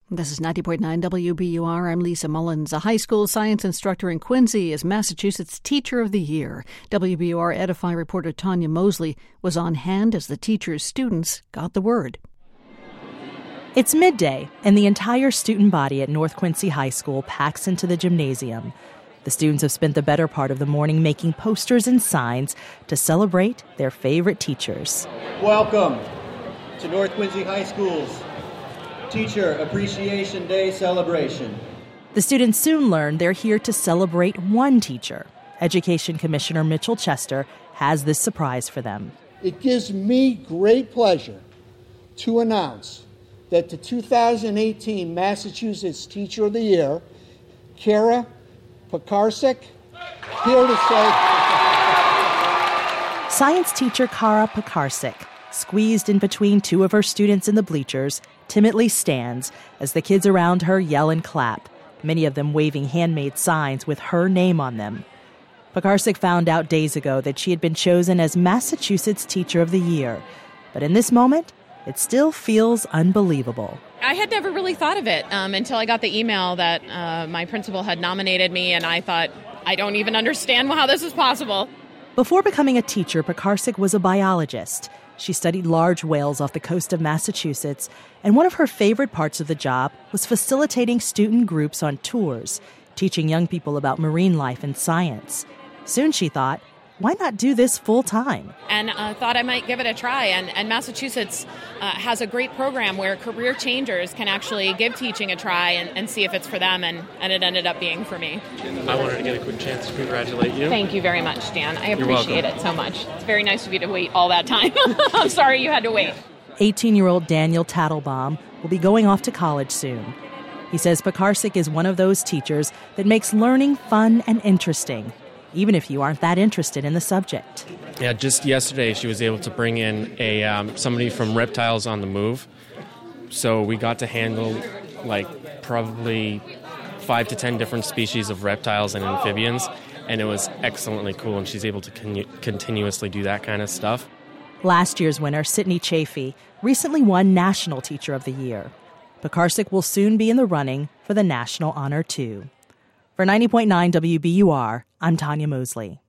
This is 90.9 WBUR. I'm Lisa Mullins. A high school science instructor in Quincy is Massachusetts Teacher of the Year. WBUR Edify reporter Tanya Mosley was on hand as the teacher's students got the word. It's midday, and the entire student body at North Quincy High School packs into the gymnasium. The students have spent the better part of the morning making posters and signs to celebrate their favorite teachers. Welcome to North Quincy High School's Teacher Appreciation Day celebration. The students soon learn they're here to celebrate one teacher. Education Commissioner Mitchell Chester has this surprise for them. It gives me great pleasure to announce that the 2018 Massachusetts Teacher of the Year, Kara Pekarsik, here to say... Science teacher Kara Pekarsik, squeezed in between two of her students in the bleachers, timidly stands as the kids around her yell and clap, many of them waving handmade signs with her name on them. Pekarsik found out days ago that she had been chosen as Massachusetts Teacher of the Year, but in this moment, it still feels unbelievable. I had never really thought of it until I got the email that my principal had nominated me, and I thought, I don't even understand how this is possible. Before becoming a teacher, Pekarsik was a biologist. She studied large whales off the coast of Massachusetts, and one of her favorite parts of the job was facilitating student groups on tours, teaching young people about marine life and science. Soon she thought, why not do this full time? And thought I might give it a try. And Massachusetts has a great program where career changers can actually give teaching a try and see if it's for them. And it ended up being for me. I wanted to get a quick chance to congratulate you. Thank you very much, Dan. I appreciate it so much. It's very nice of you to wait all that time. I'm sorry you had to wait. 18-year-old Daniel Tattlebaum will be going off to college soon. He says Pekarsik is one of those teachers that makes learning fun and interesting, even if you aren't that interested in the subject. Yeah, just yesterday she was able to bring in somebody from Reptiles on the Move. So we got to handle probably 5 to 10 different species of reptiles and amphibians, and it was excellently cool, and she's able to continuously do that kind of stuff. Last year's winner, Sydney Chafee, recently won National Teacher of the Year. Pekarsik will soon be in the running for the national honor, too. For 90.9 WBUR, I'm Tanya Mosley.